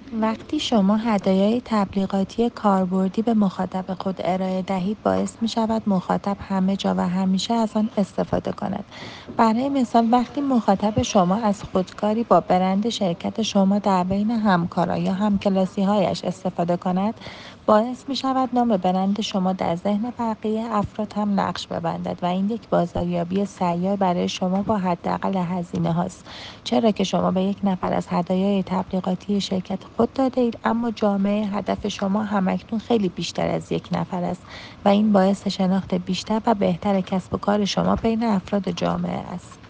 وقتی شما هدایای تبلیغاتی کاربردی به مخاطب خود ارائه دهید، باعث می شود مخاطب همه جا و همیشه از آن استفاده کند. برای مثال، وقتی مخاطب شما از خودکاری با برند شرکت شما در بین همکارا یا همکلاسی‌هایش استفاده کند، باعث می شود نام برند شما در ذهن بقیه افراد هم نقش ببندد و این یک بازاریابی سیال برای شما با حداقل هزینه هاست. چرا که شما به یک نفر از هدایای تبلیغاتی شرکت خود داده اید، اما جامعه هدف شما همکنون خیلی بیشتر از یک نفر است و این باعث شناخت بیشتر و بهتر کسب و کار شما بین افراد جامعه است.